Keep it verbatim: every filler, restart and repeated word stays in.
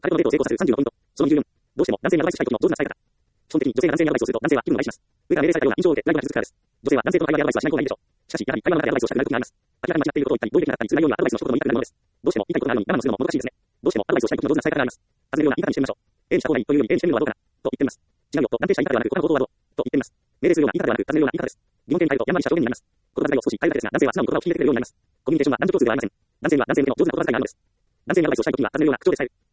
カレコのデートを成功させるさんじゅうのポイント。そのにじゅうよん。どうしても男性にアドバイスしたい時の上手な伝え方。基本的に女性が男性にアドバイスをすると男性は気分を害します。上から命令されたような印象を受け、内容が続くからです。女性は男性との会話でアドバイスはしない方がいいでしょう。しかし、やはり会話の中でアドバイスをしたくなる時があります。明らかに間違っていることを言ったり、語彙力がなかったりする内容にはアドバイスの一言も言いたくなるものです。どうしても言いたいことがあるのに我慢するのももどかしいですね。どうしてもアドバイスをしたい時の上手な伝え方があります。尋ねるような言い方にしてみましょう。A にした方がいいというより A にしてみるのはどうかなと言ってみます。違うよと断定した言い方ではなく、他の行動はどうと言ってみます。命令するような言い方ではなく、尋ねるような言い方です。疑問形に入るとやんわりした表現になります。言葉遣いを少し変えるだけですが、男性は素直に言葉を聞いてくれるようになります。コミュニケーションは男女共通ではありません。男性には男性の上手な言葉遣いがあるのです。男性にアドバイスをしたい時には尋ねるような口調で伝える。